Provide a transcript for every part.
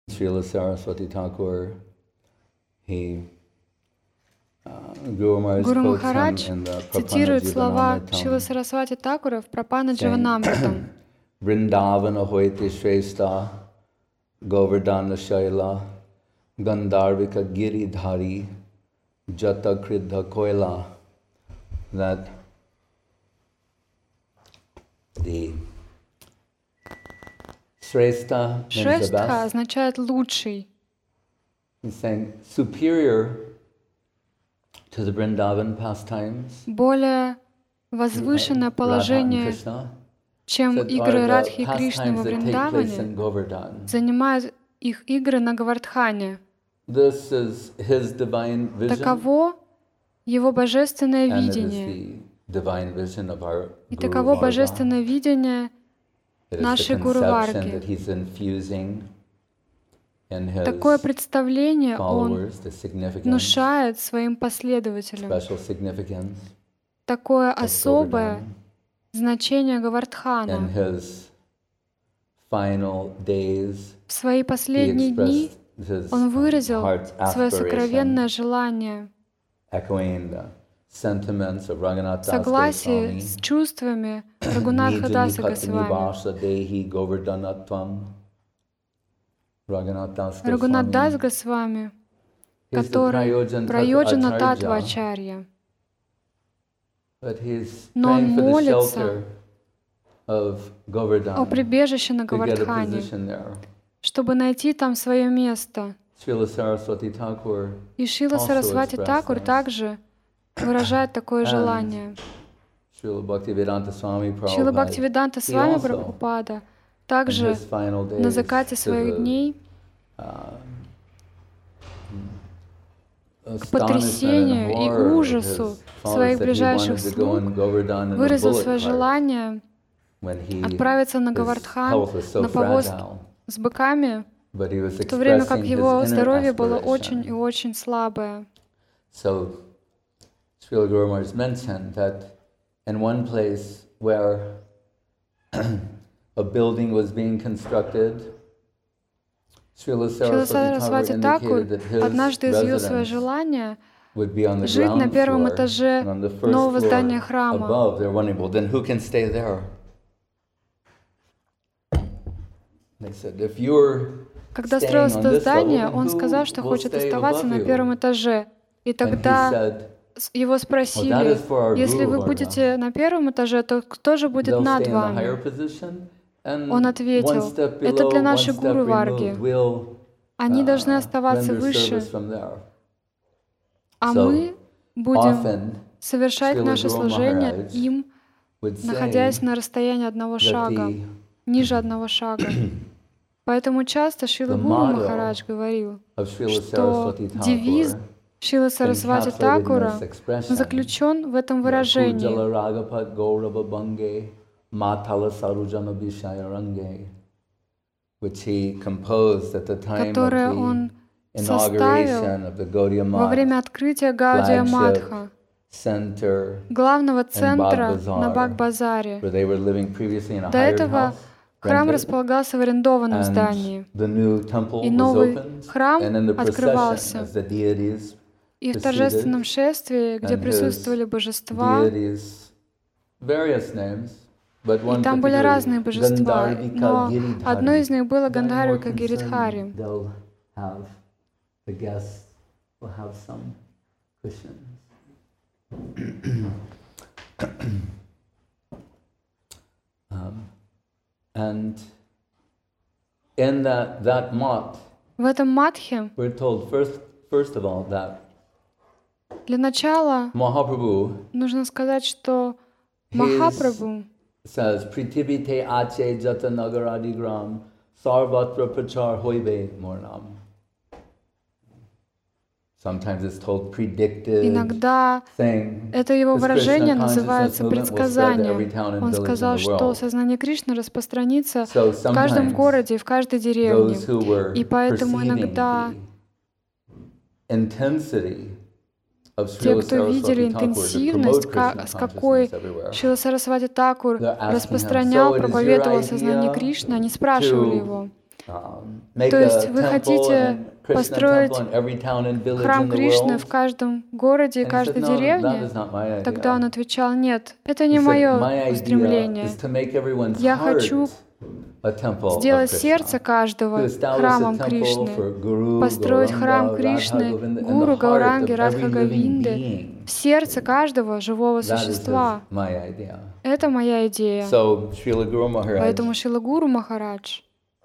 Srila Saraswati Thakur, Гуру Махарадж цитирует слова Шрилы Сарасвати Такура в Прапана Дживанамритам. Vrindavana hoiti shrestha Govardhana shaila Gandharvika giridhari Jata kridha koila. That the Shrestha means the Шрестха best. означает лучший. He's saying superior to the Vrindavan pastimes, Более возвышенное положение, чем игры Радхи и Кришны во Вриндаване, занимают их игры на Говардхане. Таково его божественное видение. И таково божественное видение нашей Гуру Варги. Такое представление он внушает своим последователям. Такое особое значение Говардхана. В свои последние дни он выразил свое сокровенное желание в согласии с чувствами Рагунатха Даса Госвами. Рагунат Дас Госвами, который Прайоджана Татва Ачарья. Но он молится о прибежище на Говардхане, чтобы найти там свое место. И Шрила Сарасвати Такур также выражает такое желание. Шрила Бхактивиданта Свами Прабхупада также на закате своих дней к потрясению и ужасу своих ближайших слуг выразил свое желание отправиться на Говардхан на повозке с быками, в то время как его здоровье было очень и очень слабое. Srila Guru Maharaj mentioned that in one place where a building was being constructed, Srila Сарасвати Такур однажды изъявил свое желание жить на первом этаже нового здания храма. Когда строилось это здание, он сказал, что хочет оставаться на первом этаже. И тогда его спросили: если вы будете на первом этаже, то кто же будет над вами? Он ответил: это для нашей Гуру Варги. Они должны оставаться выше, а мы будем совершать наше служение им, находясь на расстоянии одного шага, ниже одного шага. Поэтому часто Шрила Гуру Махарадж говорил, что девиз Шрилы Сарасвати Такура заключен в этом выражении, которое он составил во время открытия Гаудия Мадха, главного центра на Баг-базаре. До этого храм располагался в арендованном здании, и новый храм открывался. И в торжественном шествии, где присутствовали божества, и там были разные божества, но одно из них было Гандхарвика Гиридхари. And in that math, в этом матхе we're told first of all that для начала Mahaprabhu нужно сказать, что Махапрабху says Prithivite ache jata nagaradigram sarvatra prachar hoibe mornam. Sometimes it's told predicted. Иногда это его выражение называется предсказанием. Он сказал, что сознание Кришны распространится в каждом городе и в каждой деревне. И поэтому иногда те, кто видели интенсивность, с какой Шрила Сарасвати Такур распространял, проповедовал сознание Кришны, они спрашивали его: То есть вы хотите построить храм Кришны в каждом городе и каждой деревне? Тогда он отвечал: нет, это не мое устремление. Я хочу сделать сердце каждого храмом Кришны, построить храм Кришны, Гуру Гауранги Радха Говинды, в сердце каждого живого существа. Это моя идея. Поэтому Шрила Гуру Махарадж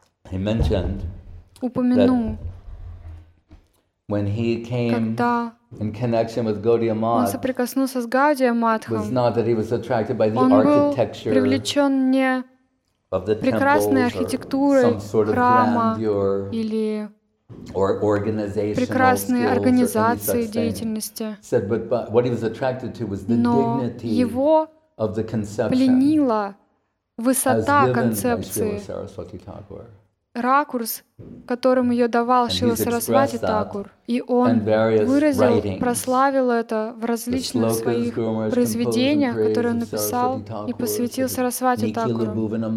упомянул, когда он соприкоснулся с Гаудия Матхом, он был привлечен не прекрасной архитектурой храма или прекрасной организацией деятельности, но его пленила высота концепции, ракурс, которым ее давал Шрила Сарасвати Такур. И он выразил, прославил это в различных своих произведениях, которые он написал и посвятил Сарасвати Такуру.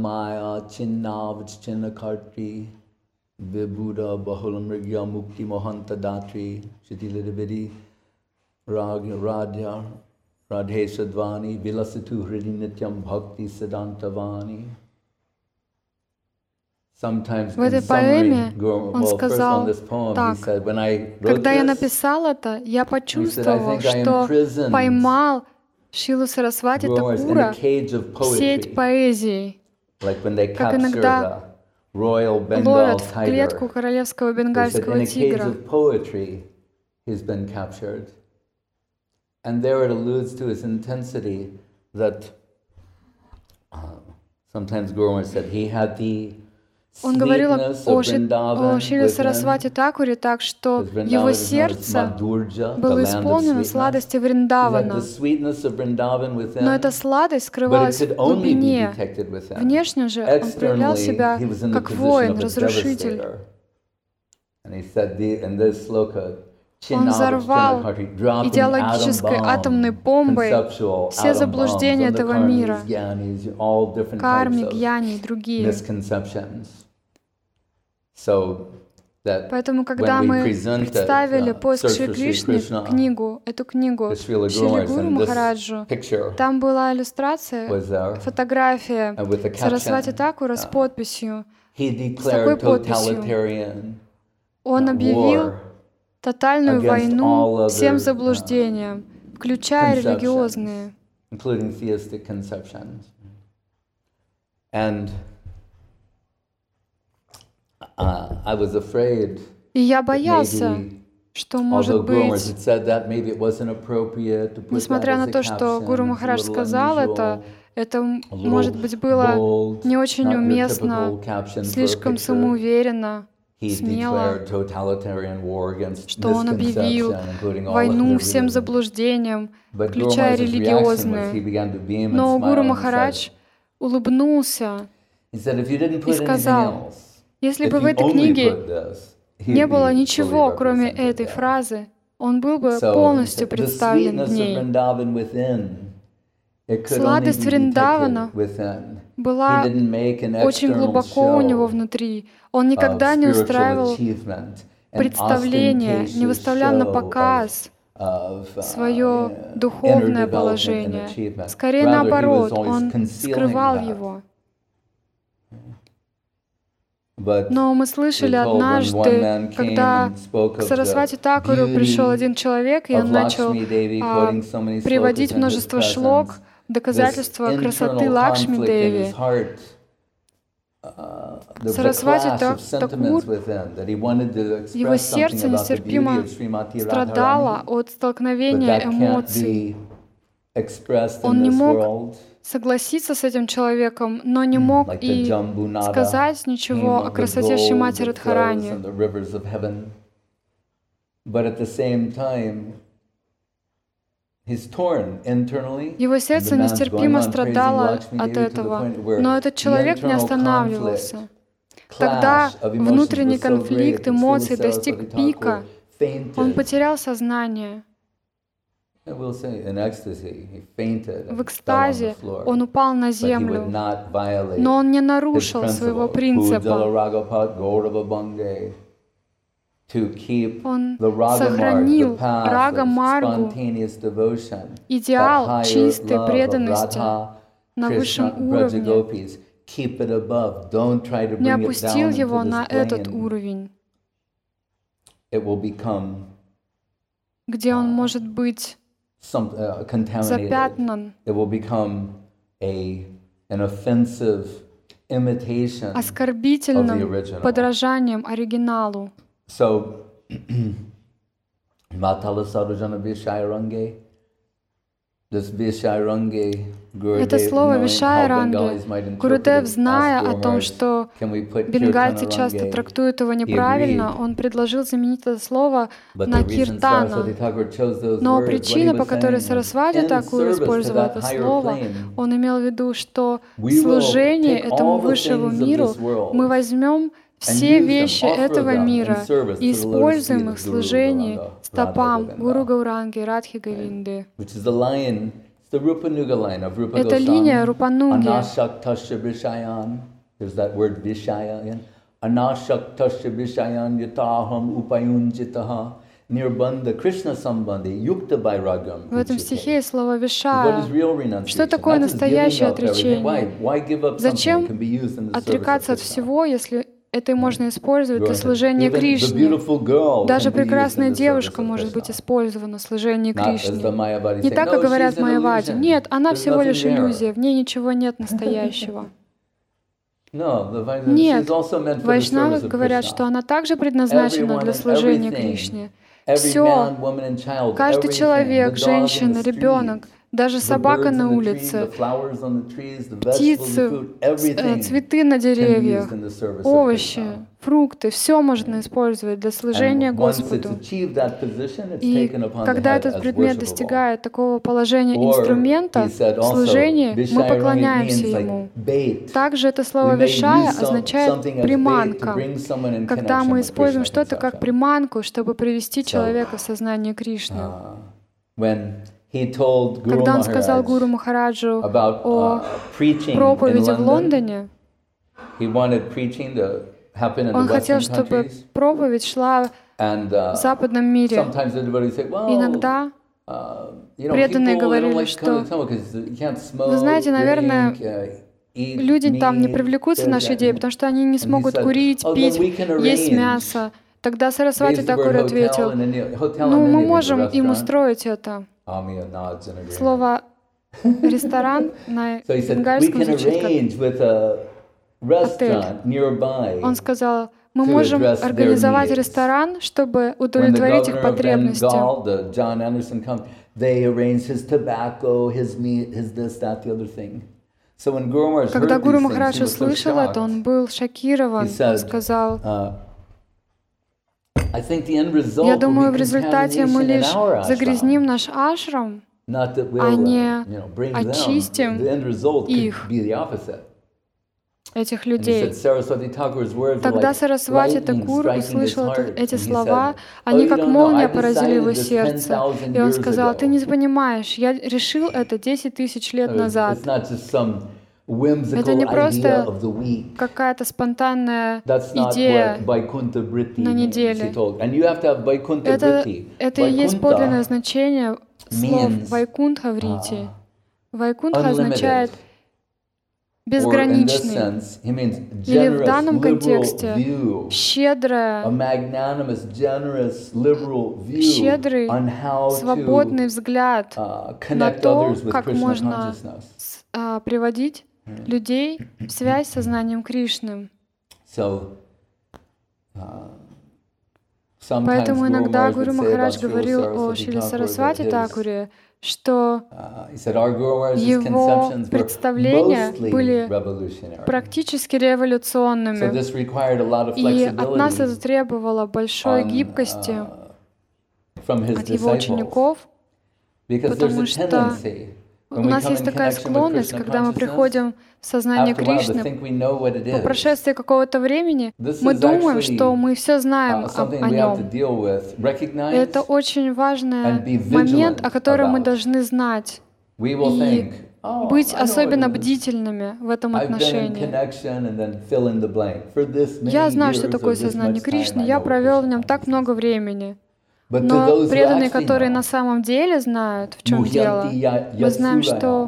В этой поэме он сказал так: «Когда я написал это, я почувствовал, что поймал Шрилу Сарасвати Такура в сеть поэзии, как иногда ловят в клетку королевского бенгальского тигра». And there it alludes to his intensity that sometimes Guru Maharaj said he had the Он говорил о Шриле Сарасвати Такуре так, что его сердце было исполнено сладости Вриндавана, но эта сладость скрывалась в глубине. Внешне же он проявлял себя как воин, разрушитель. Он взорвал идеологической атомной бомбой все заблуждения этого мира, карми, гьяни и другие. Поэтому, когда мы представили «Поиск Шри Кришны», эту книгу Шриле Гуру Махараджу, там была иллюстрация, фотография Сарасвати Такура с подписью, с такой подписью. Он объявил тотальную войну всем заблуждениям, включая религиозные. И я боялся, что, может быть, несмотря на то, что Гуру Махарадж сказал это, может быть, было не очень уместно, слишком самоуверенно, смело, что он объявил войну всем заблуждениям, включая религиозные. Но Гуру Махарадж улыбнулся и сказал: если бы в этой книге не было ничего, кроме этой фразы, он был бы полностью представлен в ней. Сладость Вриндавана была очень глубоко у него внутри. Он никогда не устраивал представления, не выставлял на показ свое духовное положение. Скорее наоборот, он скрывал его. Но мы слышали однажды, когда к Сарасвати Такуру пришел один человек, и он начал приводить множество шлок, доказательства красоты Лакшми Деви. Сарасвати Такур, его сердце нестерпимо страдало от столкновения эмоций. Он не мог согласиться с этим человеком, но не мог и сказать ничего о красоте Шримати Радхарани. Его сердце нестерпимо страдало от этого, но этот человек не останавливался. Тогда внутренний конфликт эмоций достиг пика, он потерял сознание. В экстазе он упал на землю, но он не нарушил своего принципа. Он сохранил рага-маргу, идеал чистой преданности на высшем уровне, не опустил его на этот уровень, где он может быть запятнан, оскорбительным подражанием оригиналу. Это слово «вишайранги», Гурудев, зная о том, что бенгальцы часто трактуют его неправильно, он предложил заменить это слово на «киртана». Но причина, по которой Сарасвати Такур использовал это слово, он имел в виду, что служение этому высшему миру мы возьмем все вещи этого мира и используем их в служении стопам Гуру Гауранги, Радхи Говинды. Это линия Рупануги. В этом стихе есть слово «вишая». Что такое настоящее отречение? Зачем отрекаться от всего, если это можно использовать для служения Кришне? Даже прекрасная девушка может быть использована в служении Кришне. Не так, как говорят в Майяваде. Нет, она всего лишь иллюзия, в ней ничего нет настоящего. Нет, вайшнавы говорят, что она также предназначена для служения Кришне. Все, каждый человек, женщина, ребенок, даже собака на улице, птицы, цветы на деревьях, овощи, фрукты, все можно использовать для служения Господу. И когда этот предмет достигает такого положения инструмента в служении, мы поклоняемся ему. Также это слово «вишая» означает «приманка», когда мы используем что-то как приманку, чтобы привести человека в сознание Кришны. Когда он сказал Гуру Махараджу о проповеди в Лондоне, он хотел, чтобы проповедь шла в западном мире. Иногда преданные говорили, что, вы знаете, наверное, люди там не привлекутся нашей идеей, потому что они не смогут курить, пить, есть мясо. Тогда Сарасвати Такур ответил: ну, мы можем им устроить это. Слово «ресторан» на бенгальском звучит как «отель». Он сказал: мы можем организовать ресторан, чтобы удовлетворить их потребности. Когда Гуру Махарадж услышал это, он был шокирован. Он сказал: я думаю, в результате мы лишь загрязним наш ашрам, а не очистим их, этих людей. Тогда Сарасвати Такур услышал эти слова, они как молния поразили его сердце. И он сказал: ты не понимаешь, я решил это 10 тысяч лет назад. Это не просто какая-то спонтанная идея на неделе. Это и есть подлинное значение слов Вайкунтха Врити. Вайкунтха означает безграничный, или в данном контексте щедрый, свободный взгляд на то, как можно приводить людей в связь с сознанием Кришны. Поэтому иногда Гуру Махарадж говорил о Шриле Сарасвати Такуре, что его представления были практически революционными. И от нас это требовало большой гибкости от его учеников, потому что У нас есть такая склонность, когда мы приходим в сознание Кришны, по прошествии какого-то времени мы думаем, что мы все знаем о нем. И это очень важный момент, о котором мы должны знать и быть особенно бдительными в этом отношении. Я знаю, что такое сознание Кришны, я провел в нем так много времени. Но преданные, которые на самом деле знают, в чем дело, мы знаем, что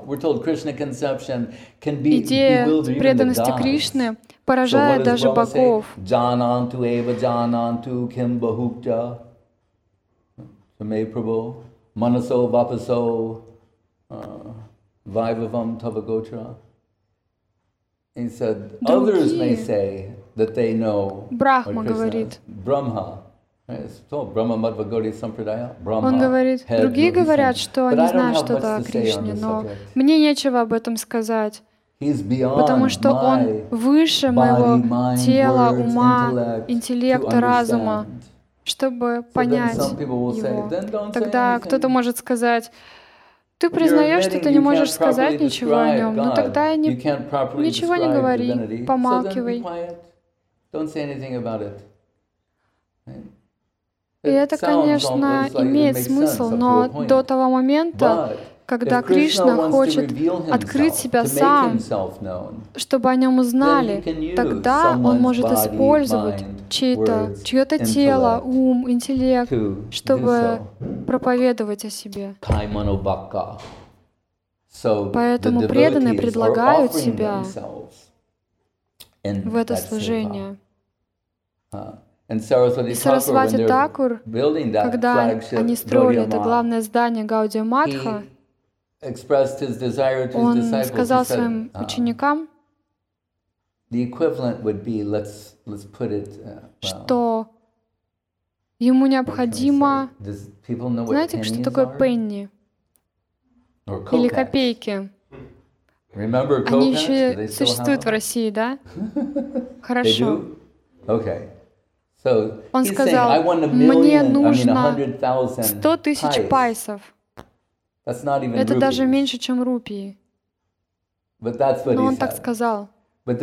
идея преданности Кришны поражает даже богов. Брахма говорит. Он говорит, другие говорят, что они знают что-то о Кришне, но мне нечего об этом сказать, потому что он выше моего тела, ума, интеллекта, разума, чтобы понять его. Тогда кто-то может сказать, ты признаешь, что ты не можешь сказать ничего о нем, но тогда ничего не говори, помалкивай. И это, конечно, имеет смысл, но до того момента, когда Кришна хочет открыть себя сам, чтобы о нем узнали, тогда он может использовать чье-то тело, ум, интеллект, чтобы проповедовать о себе. Поэтому преданные предлагают себя в это служение. И Сарасвати Такур, когда они строили это главное здание Гаудия Матха, он сказал своим ученикам, что ему необходимо, знаете, что такое пенни или копейки? Они еще существуют в России, да? Хорошо. Он сказал, мне нужно 100 тысяч пайсов. Это даже меньше, чем рупии. Но он так сказал. И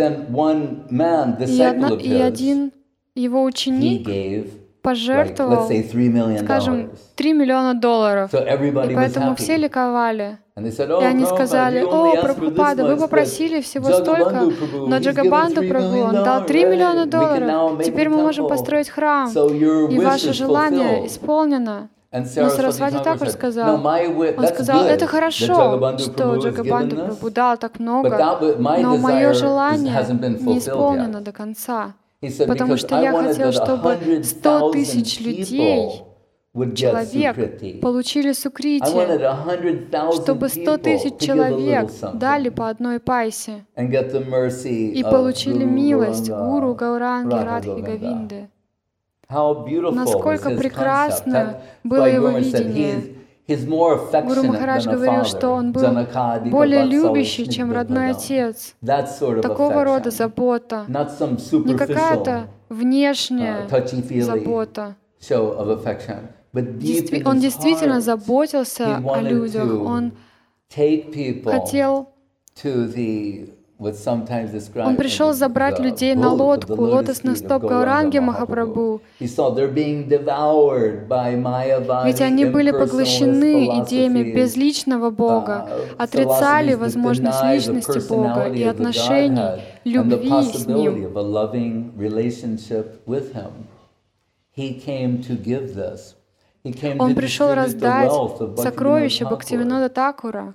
один его ученик пожертвовал, скажем, $3 миллиона. И поэтому все ликовали. И они сказали, о, Прабхупада, вы попросили всего столько, но Джагабанду Прабху, он дал $3 миллиона. Теперь мы можем построить храм, и ваше желание исполнено. Но Сарасвати Такур сказал, он сказал, это хорошо, что Джагабанду Прабху дал так много, но мое желание не исполнено до конца, потому что я хотел, чтобы 100 тысяч людей, человек, получили сукрити, чтобы 100 тысяч человек дали по одной пайсе и получили милость Гуру, Гауранги, Радхи, Говинды. Насколько прекрасно было его видение. Гуру Махарадж говорил, что он был более любящий, чем родной отец. Такого рода забота, не какая-то внешняя забота. Он действительно заботился о людях. Он хотел... Он пришел забрать людей на лодку лотосных стоп Гауранги Махапрабху. Ведь они были поглощены идеями безличного Бога, отрицали возможность личности Бога и отношений, любви с Ним. Он пришел раздать сокровища Бхактивинода Такура.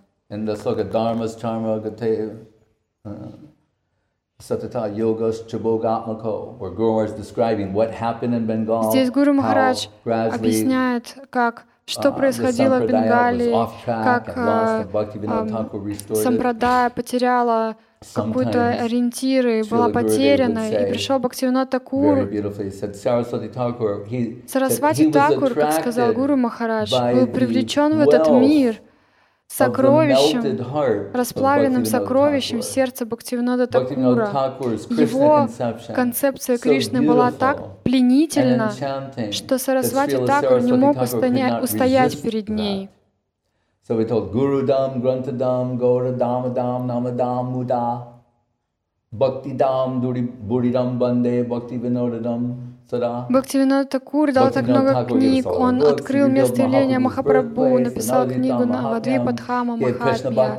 Здесь Гуру Махарадж объясняет, что происходило в Бенгалии, как Сампрадая потеряла какой-то ориентир и была потеряна, и пришел Бхактивинод Такур. Сарасвати Такур, как сказал Гуру Махарадж, был привлечен в этот мир сокровищем, расплавленным сокровищем сердца Бхактивинода Такура. Его концепция Кришны была так пленительна, что Сарасвати Такур не мог устоять перед ней. So we told Gurudam, Grantadam, Gauradam, Namadam, Muda, Bhaktidam, Buridam, Bande, Bhakti Vinodadam. Бхактивинода Такур дал так много книг. Он открыл место явления Махапрабху, написал книгу Навадвипадхама Махатмья.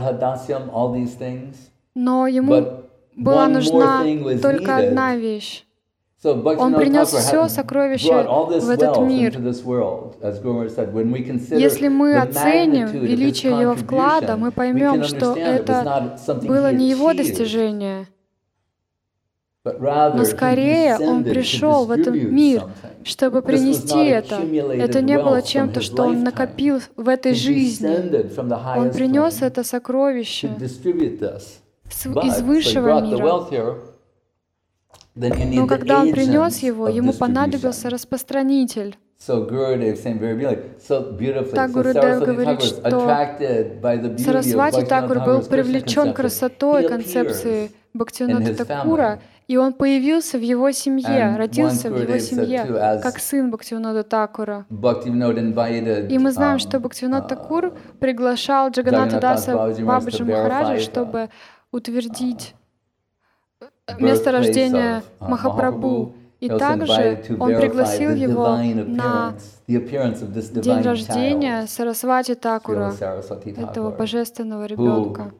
Но ему была нужна только одна вещь. Он принес все сокровища в этот мир. Если мы оценим величие его вклада, мы поймем, что это было не его достижение, но скорее он пришел в этот мир, чтобы принести это. Это не было чем-то, что он накопил в этой жизни. Он принес это сокровище из высшего мира. Но когда он принес его, ему понадобился распространитель. Так Гурудев говорит, что Сарасвати Такур был привлечен красотой концепции Бхактивинода Такура, и он появился в его семье, родился в его семье, как сын Бхактивинода Такура. И мы знаем, что Бхактивинод Такур приглашал Джаганнатха Даса Бабаджи Махараджа, чтобы утвердить место рождения Махапрабху. И также он пригласил его на день рождения Сарасвати Такура, этого божественного ребенка.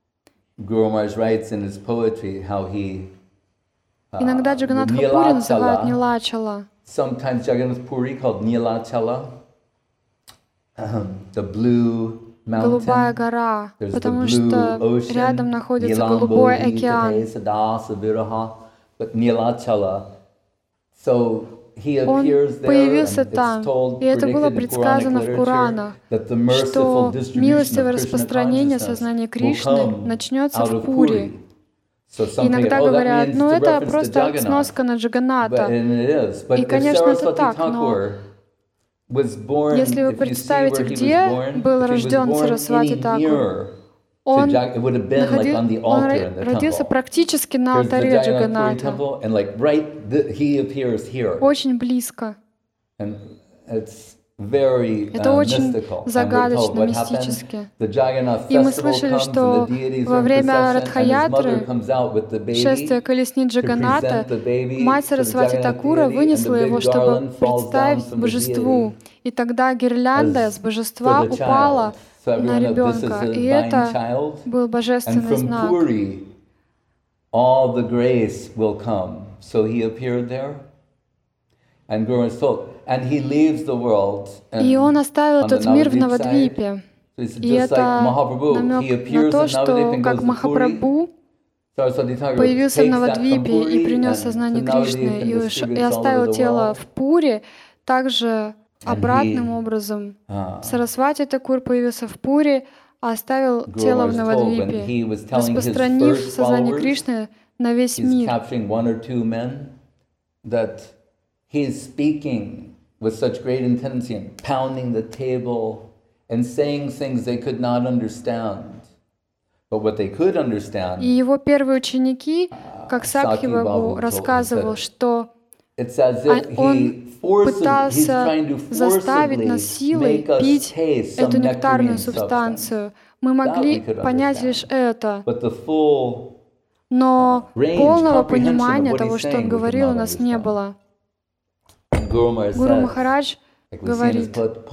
Иногда Джаганнатха Пури называют Нилачала. Голубая гора, потому что рядом находится Голубой океан. Он появился там, и это было предсказано в Пуранах, что милостивое распространение сознания Кришны начнется в Пури. Иногда говорят, ну это просто сноска на Джаганната. И, конечно, это так, но если вы представите, где был рожден Сарасвати Такур, он родился практически на алтаре Джаганнатха, очень близко. Это очень загадочно, мистически. И мы слышали, что во время Радха-ятры, шествия колесниц Джаганната, мать Сарасвати Такура вынесла его, чтобы представить божеству. И тогда гирлянда с божества упала на ребенка, и это был божественный знак. И он оставил этот мир в Навадвипе. И это намек на то, что как Махапрабху появился в Навадвипе и принес сознание Кришны и оставил тело в Пури, также обратным образом Сарасвати Такур появился в Пури, а оставил тело в Навадвипе, распространив сознание Кришны на весь мир. He is speaking with such great intensity and pounding the table and saying things they could not understand. But what they could understand, и его первые ученики, как Сакхи-Бабу рассказывал, что он пытался заставить нас силой пить эту нектарную субстанцию. Мы могли понять лишь это. Но полного понимания того, что он говорил, у нас не было. Гуру Махарадж говорит,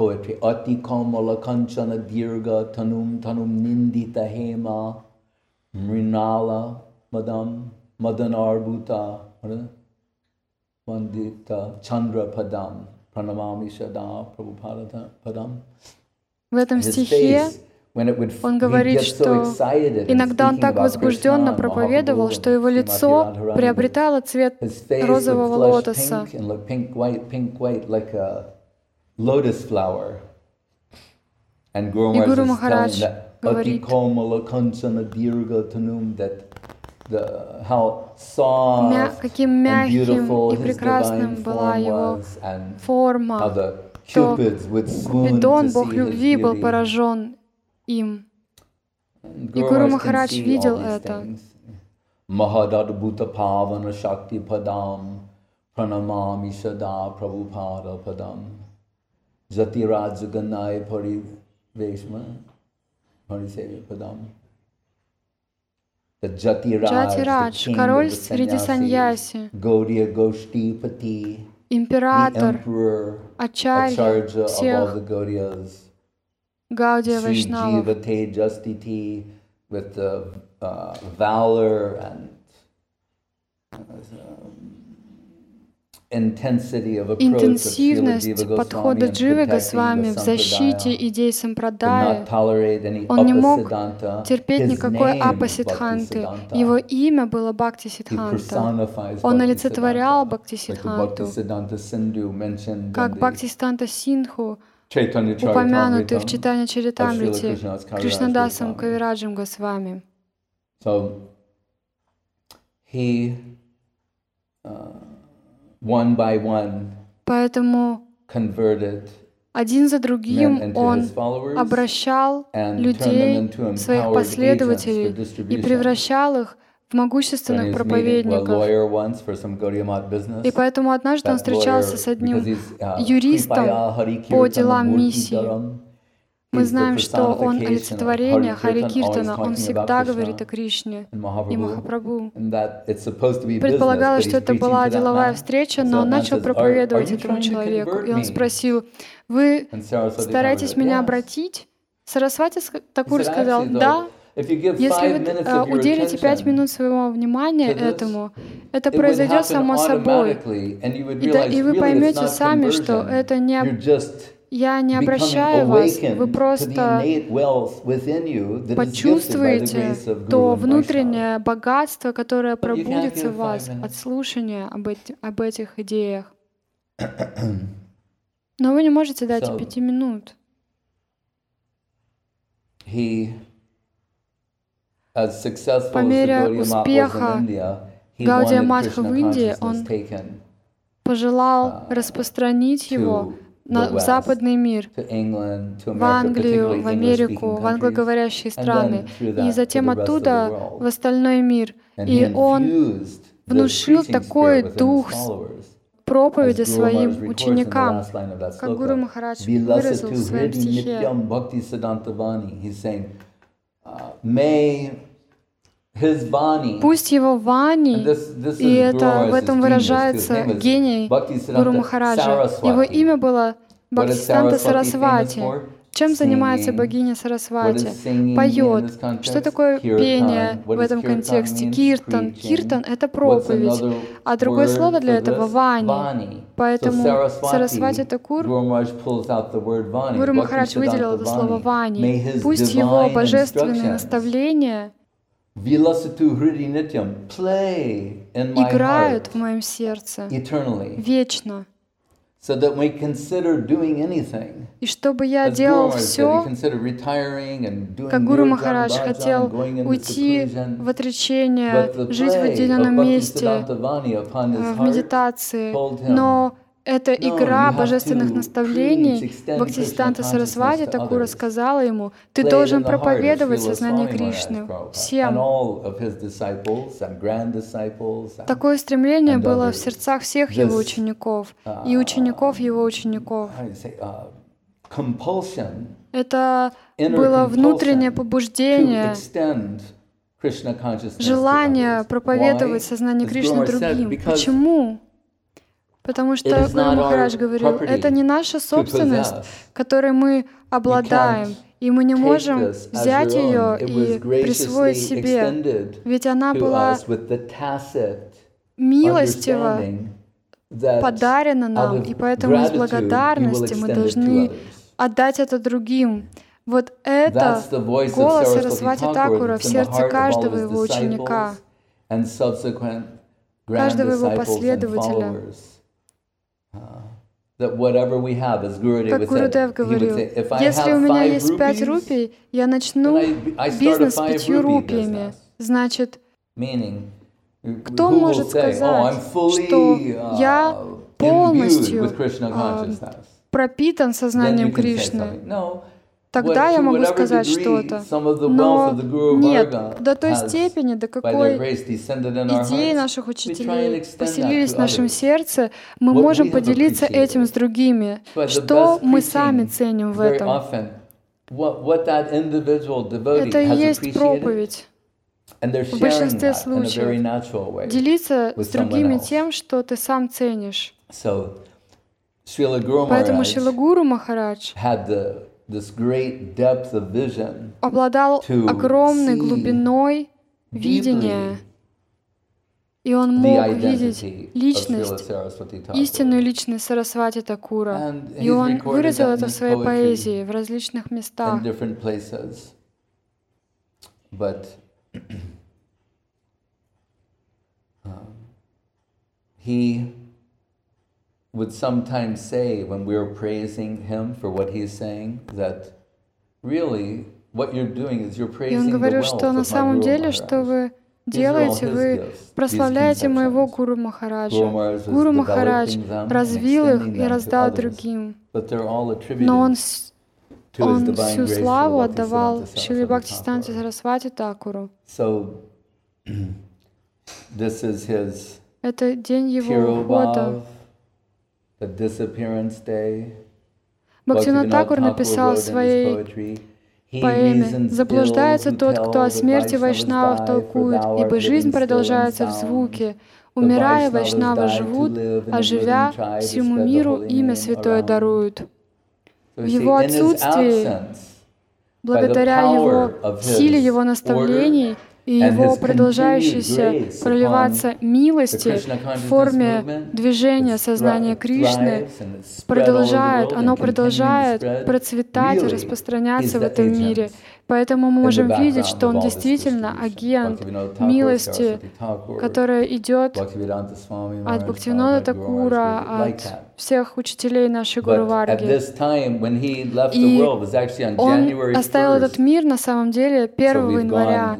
в этом стихе он говорит, что иногда он так возбужденно проповедовал, что его лицо приобретало цвет розового лотоса. И Гуру Махарадж говорит, каким мягким и прекрасным была его форма, что Купидон, бог любви, был поражен им. И Гуру Махарадж видел это. Mahadadbhuta Shakti Padam Pranamami Sada Prabhupada Padam Jatiraj Ganai Pari Veshma, Harisevya Padam. The Jatiradж, король среди саньяси, император, ачарья всех Гаудия Вайшнавов, with the valor and интенсивность подхода Дживы Госвами в защите идей Сампрадая. Он не мог терпеть никакой апа-сиддханты. Его имя было Бхакти-сиддханта. Он олицетворял Бхакти-сиддханту, как Бхакти-сиддханта Синдху, упомянутый в Чайтанья-чаритамрите Кришнадасом Кавираджем Госвами. Поэтому один за другим он обращал людей, своих последователей, и превращал их в могущественных проповедников. И поэтому однажды он встречался с одним юристом по делам миссии. Мы знаем, что он олицетворение Хари Киртана, он всегда говорит о Кришне и Махапрабху. Предполагалось, что это была деловая встреча, но он начал проповедовать этому человеку. И он спросил: «Вы стараетесь меня обратить?» Сарасвати Такур сказал: «Да». Если вы уделите 5 минут своего внимания этому, это произойдет само собой. И вы поймете сами, что это не... Я не обращаю вас, вы просто почувствуете то внутреннее богатство, которое пробудится в вас от слушания об этих идеях. Но вы не можете дать 5 минут. По мере успеха Гаудия Матха в Индии, он пожелал распространить его в западный мир, в Англию, в Америку, в англоговорящие страны, и затем оттуда в остальной мир. И он внушил такой дух проповеди своим ученикам, как Гуру Махарадж выразил в своем стихе. Пусть его вани, и в этом выражается гений Гуру Махараджа, его имя было Бхактисиданта Сарасвати. Чем занимается богиня Сарасвати? Поет. Что такое пение в этом контексте? Киртан. Киртан — это проповедь. А другое слово для этого — вани. Поэтому Сарасвати Такур, Гуру Махарадж выделил это слово вани. Пусть его божественные наставления играют в моем сердце вечно. И чтобы я делал все, как Гуру Махарадж хотел уйти в отречение, жить в отдельном месте, в медитации, но эта игра божественных наставлений Бхактисиданта Сарасвати Такура сказала ему: ты должен проповедовать сознание Кришны всем. Такое стремление было в сердцах всех его учеников и учеников его учеников. Это было внутреннее побуждение, желание проповедовать сознание Кришны другим. Почему? Потому что Гуру Махарадж говорил, это не наша собственность, которой мы обладаем, и мы не можем взять ее и присвоить себе, ведь она была милостиво подарена нам, и поэтому из благодарности мы должны отдать это другим. Вот это голос Сарасвати Такура в сердце каждого его ученика, каждого его последователя. Как Гурудев говорил, если у меня есть 5 рупий, я начну бизнес с 5 рупиями. Значит, кто может сказать, что я полностью пропитан сознанием Кришны? Тогда я могу сказать что-то. Но нет, до той степени, до какой идеи наших учителей поселились в нашем сердце, мы можем поделиться этим с другими. Что мы сами ценим в этом? Это и есть проповедь. В большинстве случаев делиться с другими тем, что ты сам ценишь. Поэтому Шрила Гуру Махарадж обладал огромной глубиной видения, и он мог видеть личность, истинную личность Сарасвати Такура. И он выразил это в своей поэзии в различных местах. He would sometimes say, when we were praising him for what he's saying, that really what you're doing is you're praising the wealth of my Guru Maharaj. Делаете, вы прославляете моего Гуру Махараджа. Гуру Махарадж развил их и раздал другим. Но он всю славу отдавал Шриле Бхактисиданте Сарасвати Такуру. Это день его ухода. Бхактивинода Такур написал в своей поэме: «Заблуждается тот, кто о смерти вайшнавов толкует, ибо жизнь продолжается в звуке. Умирая, вайшнавы живут, а живя, всему миру имя святое даруют». В его отсутствии, благодаря его силе его наставлений и его продолжающейся проливаться милости в форме движения сознания Кришны, оно продолжает процветать и распространяться в этом мире. Поэтому мы можем видеть, что он действительно агент милости, которая идет от Бхактивинода Такура, от всех учителей нашей Гуру Варги. И он оставил этот мир на самом деле 1 января.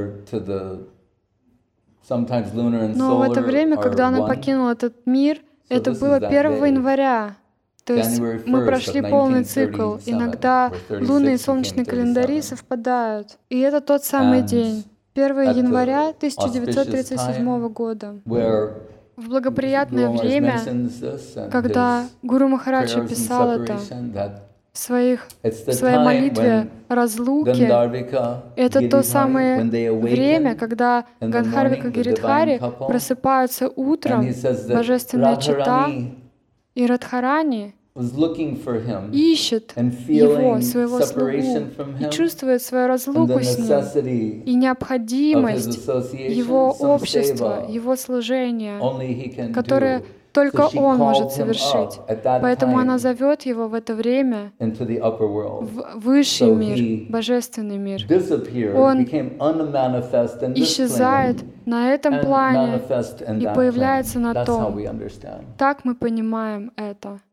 Но в это время, когда он покинул этот мир, это было 1 января. То есть мы прошли полный цикл. Иногда лунные и солнечные календари совпадают. И это тот самый день, 1 января 1937 года. В благоприятное время, когда Гуру Махарадж писал это в своей молитве разлуки, это то самое время, когда Гандхарвика Гиридхари просыпаются утром, божественная чита, и Радхарани ищет его, своего слугу, и чувствует свою разлуку с ним и необходимость его общества, его служения, которое только он может совершить. Поэтому она зовет его в это время в высший мир, божественный мир. Он исчезает на этом плане и появляется на том. Так мы понимаем это.